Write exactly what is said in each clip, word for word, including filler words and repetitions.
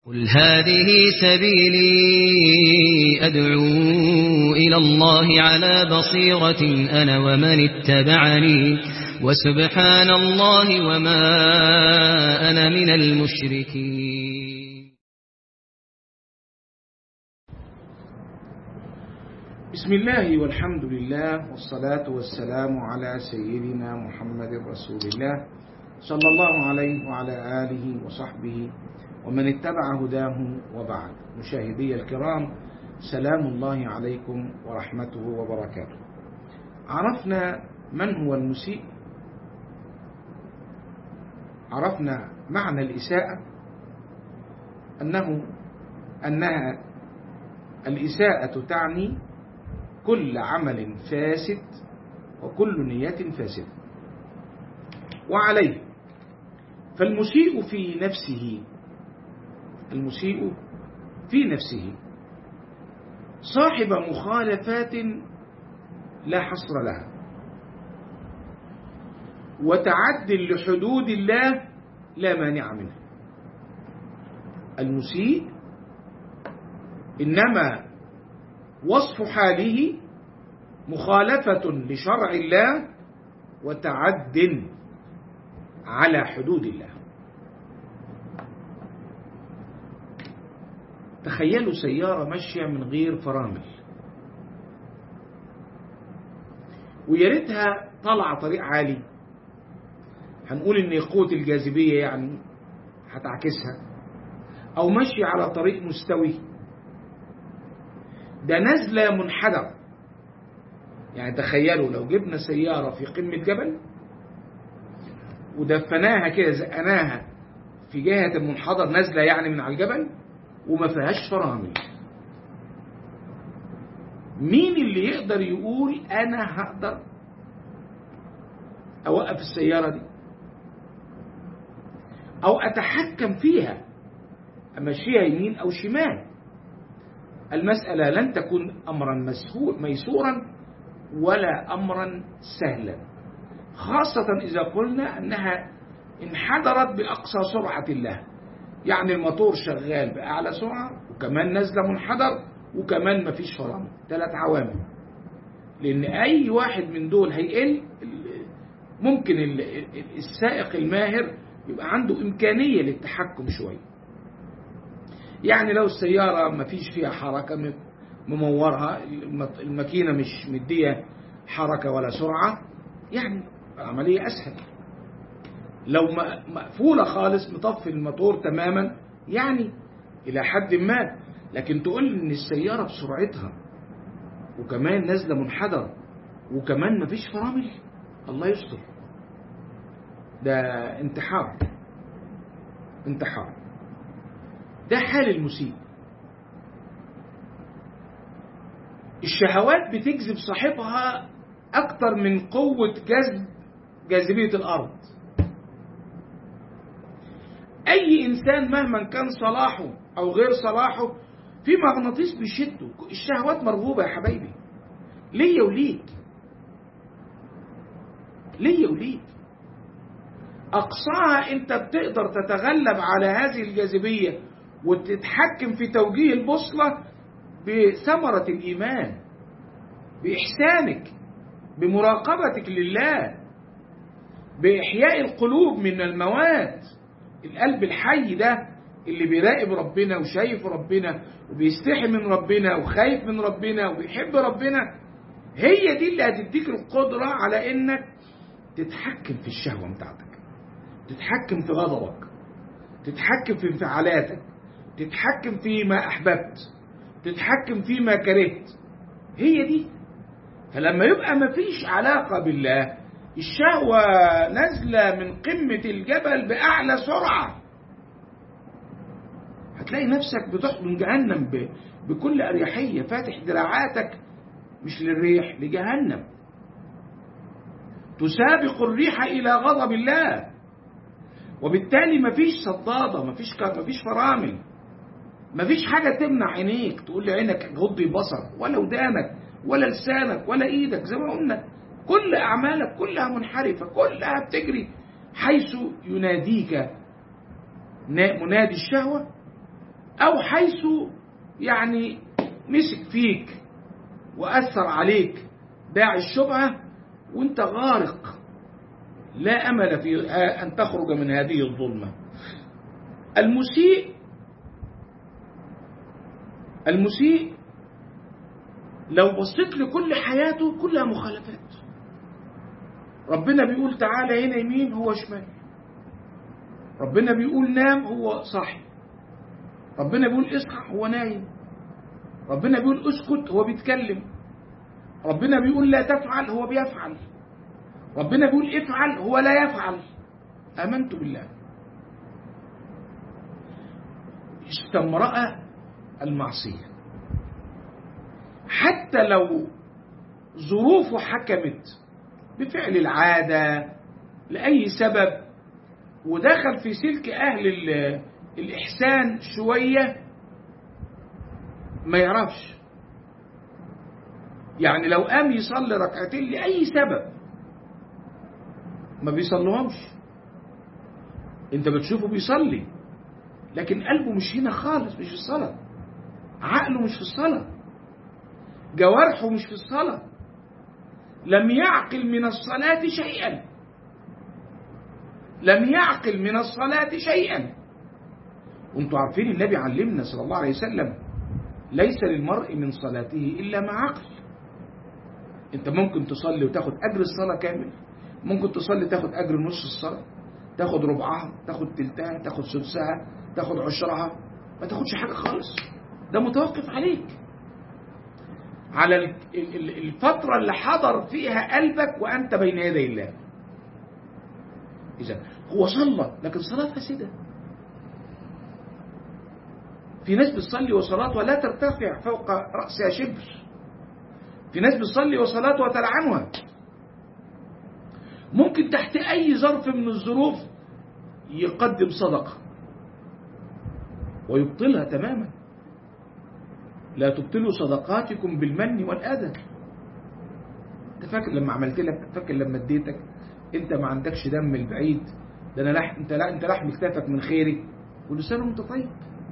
قل هذه سبيلي أدعو إلى الله على بصيرة أنا ومن اتبعني وسبحان الله وما أنا من المشركين. بسم الله والحمد لله والصلاة والسلام على سيدنا محمد رسول الله صلى الله عليه وعلى آله وصحبه ومن اتبع هداه وبعد. مشاهدي الكرام، سلام الله عليكم ورحمته وبركاته. عرفنا من هو المسيء، عرفنا معنى الإساءة، أنه أنها الإساءة تعني كل عمل فاسد وكل نية فاسدة. وعليه فالمسيء في نفسه المسيء في نفسه صاحب مخالفات لا حصر لها وتعد لحدود الله لا مانع منها. المسيء إنما وصف حاله مخالفة لشرع الله وتعد على حدود الله. تخيلوا سيارة ماشية من غير فرامل، وياريتها طالعة طريق عالي، هنقول ان قوة الجاذبية يعني هتعكسها، او ماشية على طريق مستوي. ده نزلة منحدرة. يعني تخيلوا لو جبنا سيارة في قمة جبل ودفناها كده، زقناها في جهة المنحدر، نزلة يعني من على الجبل وما فيهاش فرامل، مين اللي يقدر يقول انا هقدر اوقف السيارة دي او اتحكم فيها، امشيها يمين او شمال؟ المسألة لن تكون امرا ميسورا ولا امرا سهلا، خاصة اذا قلنا انها انحدرت باقصى سرعة الله. يعني الموتور شغال بأعلى سرعة وكمان نزلة منحدر وكمان مفيش فرامل. ثلاث عوامل، لأن أي واحد من دول هيقل ممكن السائق الماهر يبقى عنده إمكانية للتحكم شوية. يعني لو السيارة مفيش فيها حركة ممورها، الماكينة مش مدية حركة ولا سرعة، يعني العملية أسهل. لو مقفولة خالص، مطفي الموتور تماما، يعني إلى حد ما. لكن تقول إن السيارة بسرعتها وكمان نازلة منحدر وكمان مفيش فرامل، الله يستر، ده انتحار انتحار. ده حال المسيء. الشهوات بتجذب صاحبها أكتر من قوة جذب جاذبية الأرض. أي إنسان مهما كان صلاحه أو غير صلاحه في مغناطيس بيشده. الشهوات مرغوبة يا حبايبي، ليا وليك، ليا وليك. أقصاها أنت بتقدر تتغلب على هذه الجاذبية وتتحكم في توجيه البوصلة بثمرة الإيمان، بإحسانك، بمراقبتك لله، بإحياء القلوب من الموات. القلب الحي ده اللي بيراقب ربنا وشايف ربنا وبيستحي من ربنا وخايف من ربنا وبيحب ربنا، هي دي اللي هتديك القدرة على انك تتحكم في الشهوة بتاعتك، تتحكم في غضبك، تتحكم في انفعالاتك، تتحكم فيما احببت، تتحكم فيما كرهت. هي دي. فلما يبقى مفيش علاقة بالله، الشهوة نازلة من قمة الجبل بأعلى سرعة، هتلاقي نفسك بتحضن جهنم بكل أريحية، فاتح دراعاتك مش للريح، لجهنم. تسابق الريح إلى غضب الله، وبالتالي مفيش صدادة، مفيش مفيش فرامل، مفيش حاجة تمنع عينيك تقول لعينك غضي بصر، ولا ودانك ولا لسانك ولا إيدك. زي ما قلنا كل أعمالك كلها منحرفة، كلها بتجري حيث يناديك منادي الشهوة أو حيث يعني مسك فيك وأثر عليك داعي الشبهة وانت غارق لا أمل في أن تخرج من هذه الظلمة. المسيء المسيء لو بصيت لكل حياته كلها مخالفات. ربنا بيقول تعالى هنا يمين هو شمال، ربنا بيقول نام هو صاحي، ربنا بيقول اصحى هو نايم، ربنا بيقول اسكت هو بيتكلم، ربنا بيقول لا تفعل هو بيفعل، ربنا بيقول افعل هو لا يفعل. آمنت بالله. استمرأ المعصية حتى لو ظروفه حكمت بفعل العادة لأي سبب ودخل في سلك أهل الإحسان شوية ما يعرفش. يعني لو قام يصلي ركعتين لأي سبب ما بيصليهمش. انت بتشوفه بيصلي لكن قلبه مش هنا خالص، مش في الصلاة، عقله مش في الصلاة، جوارحه مش في الصلاة، لم يعقل من الصلاة شيئا، لم يعقل من الصلاة شيئا. وانتوا عارفين النبي علمنا صلى الله عليه وسلم ليس للمرء من صلاته إلا ما عقل. انت ممكن تصلي وتاخد أجر الصلاة كامل، ممكن تصلي تاخد أجر نص الصلاة، تاخد ربعها، تاخد تلتها، تاخد سدسها، تاخد عشرها، ما تاخدش حاجة خالص. ده متوقف عليك، على الفترة اللي حضر فيها قلبك وأنت بين يدي الله. إذا هو صلى لكن صلاة فاسدة. في ناس بتصلي وصلاتها لا ترتفع فوق رأسها شبر، في ناس بتصلي وصلاتها تلعنها. ممكن تحت أي ظرف من الظروف يقدم صدقة ويبطلها تماما. لا تبطلوا صدقاتكم بالمن والأذى. انت فاكر لما عملت لك، فاكر لما اديتك، انت ما عندكش دم البعيد، ده انا لح... انت لا انت لحم كتافك من خيري ولسانه انت طيب.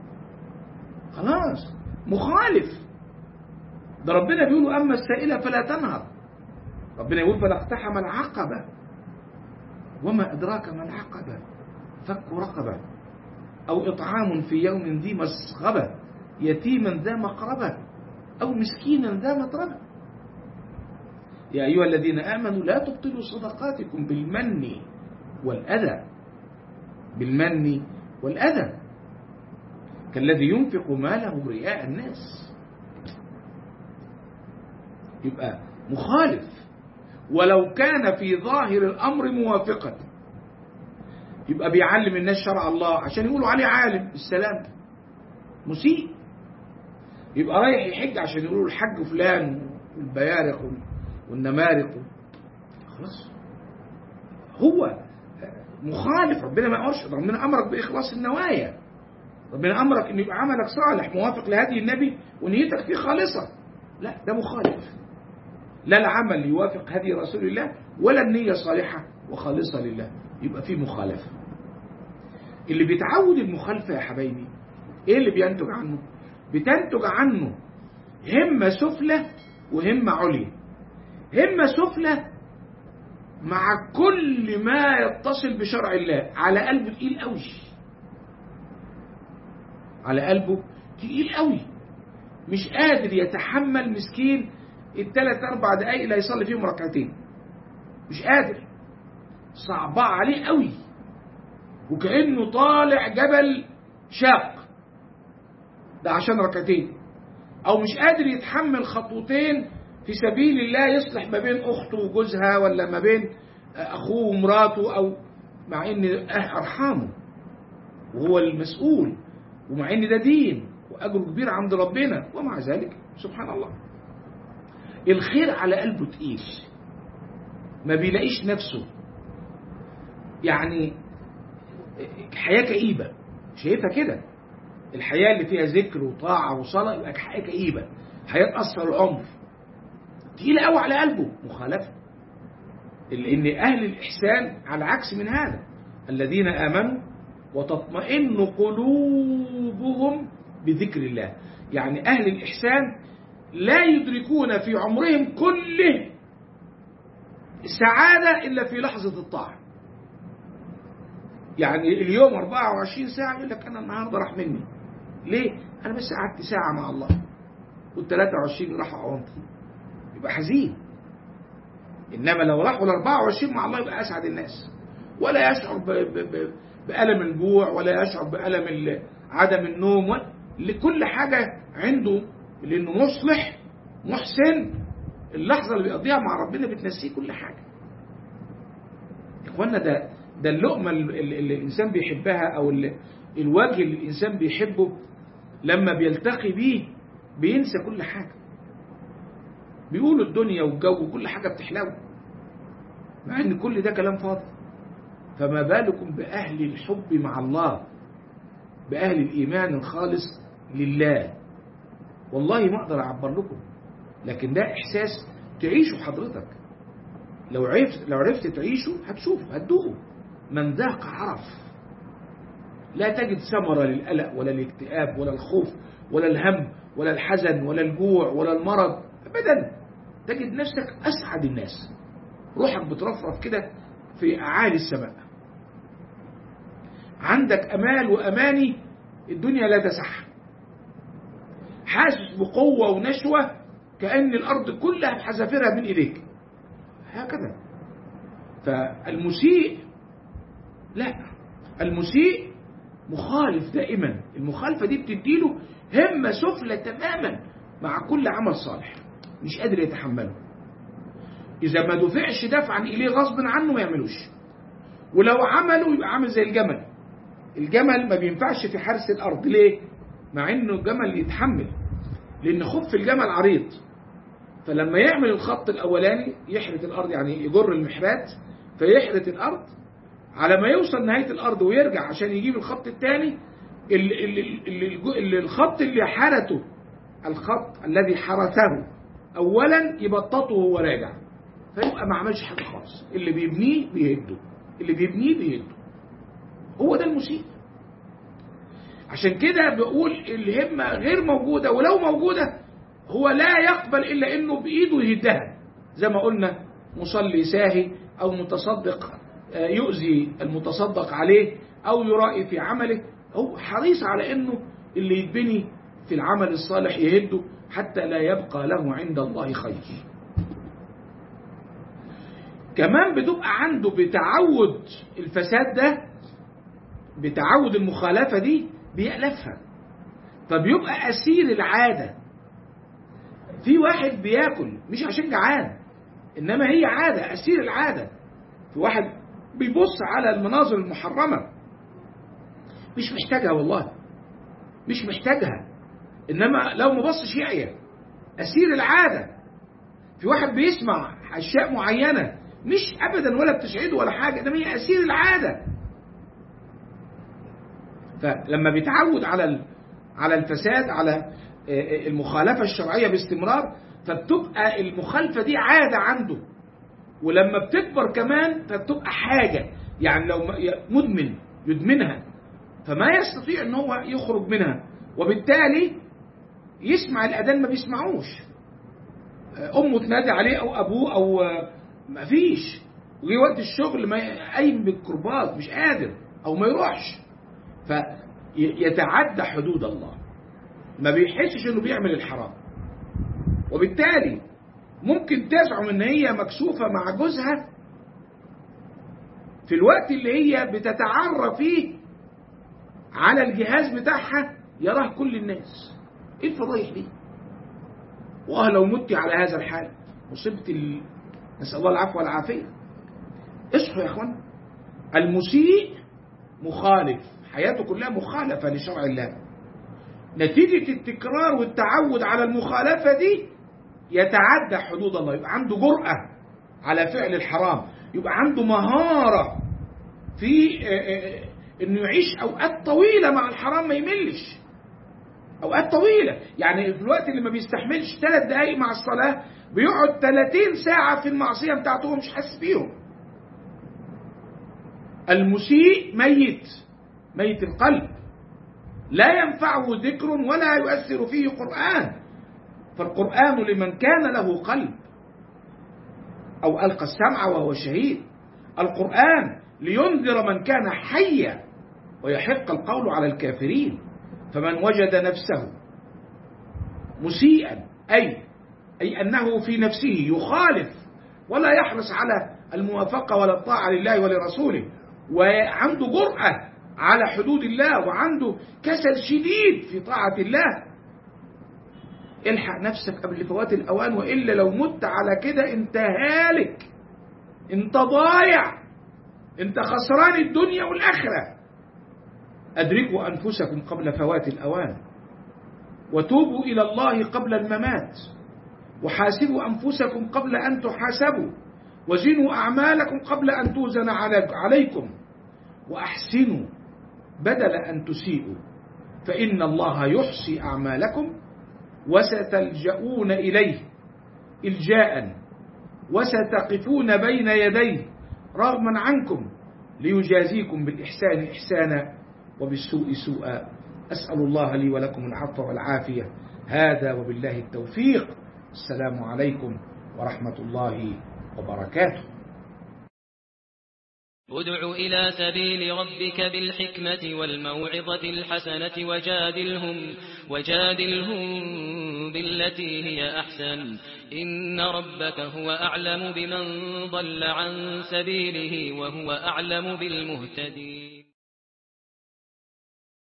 خلاص مخالف. ده ربنا بيقول اما السائله فلا تنهر. ربنا يقول فلا اقتحم العقبه وما ادراك ما العقبه فك رقبه او اطعام في يوم ذي مسغبه يتيما ذا مقربة أو مسكينا ذا متربة. يا أيها الذين آمنوا لا تبطلوا صدقاتكم بالمن والأذى، بالمن والأذى كالذي ينفق ماله رئاء الناس. يبقى مخالف ولو كان في ظاهر الأمر موافقا. يبقى بيعلم الناس شرع الله عشان يقولوا عليه عالم، السلام. مسيء. يبقى رايح يحج عشان يقولوا الحج فلان والبيارق والنمارق. خلاص هو مخالف. ربنا ما أمرش، ربنا أمرك بإخلاص النوايا، ربنا أمرك أن يبقى عملك صالح موافق لهدي النبي ونيتك فيه خالصة. لا، ده مخالف. لا العمل يوافق هدي رسول الله ولا النية صالحة وخالصة لله، يبقى فيه مخالفة. اللي بيتعود المخالفة يا حبايبي ايه اللي بينتج عنه؟ بتنتج عنه همة سفلى وهمة عليا. همة سفلى مع كل ما يتصل بشرع الله، على قلبه تقيل قوي، على قلبه تقيل قوي، مش قادر يتحمل مسكين الثلاث اربع دقايق اللي هيصلي فيهم ركعتين، مش قادر، صعبة عليه قوي، وكأنه طالع جبل شاق ده عشان ركعتين. او مش قادر يتحمل خطوتين في سبيل الله يصلح ما بين اخته وجوزها ولا ما بين اخوه ومراته، او مع ان ارحامه وهو المسؤول، ومع ان ده دين واجره كبير عند ربنا، ومع ذلك سبحان الله الخير على قلبه تقيل، ما بيلاقيش نفسه. يعني حياة كئيبة، شايفها كده، الحياة اللي فيها ذكر وطاعة وصلاة يبقى حياة كئيبة، حياة تأثر العمر، تقيلة قوي على قلبه، مخالفة. لأن أهل الإحسان على عكس من هذا، الذين آمنوا وتطمئن قلوبهم بذكر الله. يعني أهل الإحسان لا يدركون في عمرهم كله سعادة إلا في لحظة الطاعة. يعني اليوم أربعة وعشرين ساعة يقول لك أنا النهاردة راح مني، ليه؟ أنا بس قعدت ساعة مع الله والثلاثة وعشرين راحوا عوانطي، يبقى حزين. إنما لو راحوا الأربعة وعشرين مع الله يبقى أسعد الناس، ولا يشعر ب ب ب بألم الجوع، ولا يشعر بألم عدم النوم، لكل حاجة عنده، لأنه مصلح محسن. اللحظة اللي بيقضيها مع ربنا بتنسيه كل حاجة. إخوانا ده ده اللقمة اللي الإنسان بيحبها، أو الوجه اللي الإنسان بيحبه لما بيلتقي بيه بينسى كل حاجة. بيقولوا الدنيا والجو وكل حاجة بتحلو، مع إن كل ده كلام فاضي. فما بالكم بأهل الحب مع الله، بأهل الإيمان الخالص لله. والله ما أقدر أعبر لكم، لكن ده إحساس تعيشه حضرتك. لو عرفت لو عرفت تعيشه هتشوف، هتدوقه. من ذاق عرف. لا تجد ثمرة للقلق ولا الاكتئاب ولا الخوف ولا الهم ولا الحزن ولا الجوع ولا المرض أبدا. تجد نفسك أسعد الناس، روحك بترفرف كده في أعالي السماء، عندك أمال وأماني الدنيا لا تسعها، حاسس بقوة ونشوة كأن الأرض كلها بحذافيرها من إيديك هكذا. فالمسيء لا، المسيء مخالف دائما. المخالفة دي بتديله همة سفلى تماما مع كل عمل صالح، مش قادر يتحمله. إذا ما دفعش دفعا إليه غصب عنه ما يعملوش، ولو عمله يبقى عامل زي الجمل. الجمل ما بينفعش في حرث الأرض، ليه؟ مع إنه الجمل يتحمل، لأن خف الجمل عريض، فلما يعمل الخط الأولاني يحرث الأرض، يعني يجر المحرات فيحرث الأرض، على ما يوصل نهاية الأرض ويرجع عشان يجيب الخط الثاني، الخط اللي حرثه، الخط الذي حرثه أولا يبططه وهو راجع، فيبقى ما عملش حاجة خالص. اللي بيبنيه بيهده، اللي بيبنيه بيهده. هو ده المسيء. عشان كده بقول الهمة غير موجودة، ولو موجودة هو لا يقبل إلا إنه بإيده يهدها. زي ما قلنا مصلي ساهي أو متصدق يؤذي المتصدق عليه أو يرائي في عمله، هو حريص على إنه اللي يتبني في العمل الصالح يهده حتى لا يبقى له عند الله خير. كمان بتبقى عنده بتعود الفساد ده، بتعود المخالفة دي بيألفها، فبيبقى أسير العادة. في واحد بياكل مش عشان جعان، إنما هي عادة، أسير العادة. في واحد بيبص على المناظر المحرمة مش محتاجها، والله مش محتاجها، إنما لو ما بصش يعيا، أسير العادة. في واحد بيسمع أشياء معينة مش أبدا ولا بتسعده ولا حاجة، إنما هي أسير العادة. فلما بيتعود على على الفساد، على المخالفة الشرعية باستمرار، فبتبقى المخالفة دي عادة عنده. ولما بتكبر كمان فبتبقى حاجة، يعني لو مدمن يدمنها فما يستطيع ان هو يخرج منها، وبالتالي يسمع الأذان ما بيسمعوش، أمه تنادي عليه أو أبوه أو ما فيش، وجي وقت الشغل ما قايم بالكربات مش قادر أو ما يروحش، فيتعدى حدود الله، ما بيحسش انه بيعمل الحرام. وبالتالي ممكن تزعم ان هي مكسوفة مع جوزها في الوقت اللي هي بتتعرى فيه على الجهاز بتاعها يراه كل الناس. ايه الفضايح دي؟ واه لو مت على هذا الحال مصيبة ال... نسأل الله العفو والعافية. اصحوا يا اخوان، المسيء مخالف، حياته كلها مخالفة لشرع الله. نتيجة التكرار والتعود على المخالفة دي يتعدى حدود الله، يبقى عنده جرأة على فعل الحرام، يبقى عنده مهارة في انه يعيش اوقات طويلة مع الحرام ما يملش، اوقات طويلة. يعني في الوقت اللي ما بيستحملش ثلاث دقايق مع الصلاة بيقعد ثلاثين ساعة في المعصية بتاعته مش حاسس بيهم. المسيء ميت، ميت القلب، لا ينفعه ذكر ولا يؤثر فيه قرآن. فالقرآن لمن كان له قلب أو ألقى السمع وهو شهيد. القرآن لينذر من كان حيا ويحق القول على الكافرين. فمن وجد نفسه مسيئا أي أي أنه في نفسه يخالف ولا يحرص على الموافقة ولا الطاعة لله ولرسوله، وعنده جرأة على حدود الله، وعنده كسل شديد في طاعة الله، الحق نفسك قبل فوات الأوان، وإلا لو مت على كده انت هالك، انت ضايع، انت خسران الدنيا والآخرة. أدركوا أنفسكم قبل فوات الأوان، وتوبوا إلى الله قبل الممات، وحاسبوا أنفسكم قبل أن تحاسبوا، وزنوا أعمالكم قبل أن توزن عليكم، وأحسنوا بدل أن تسيئوا، فإن الله يحصي أعمالكم وستلجؤون إليه إلجاء، وستقفون بين يديه رغما عنكم ليجازيكم بالإحسان إحسانا وبالسوء سوءا. أسأل الله لي ولكم العفو والعافية. هذا وبالله التوفيق. السلام عليكم ورحمة الله وبركاته. ادع إلى سبيل ربك بالحكمة والموعظة الحسنة وجادلهم, وجادلهم بالتي هي أحسن، إن ربك هو أعلم بمن ضل عن سبيله وهو أعلم بالمهتدين.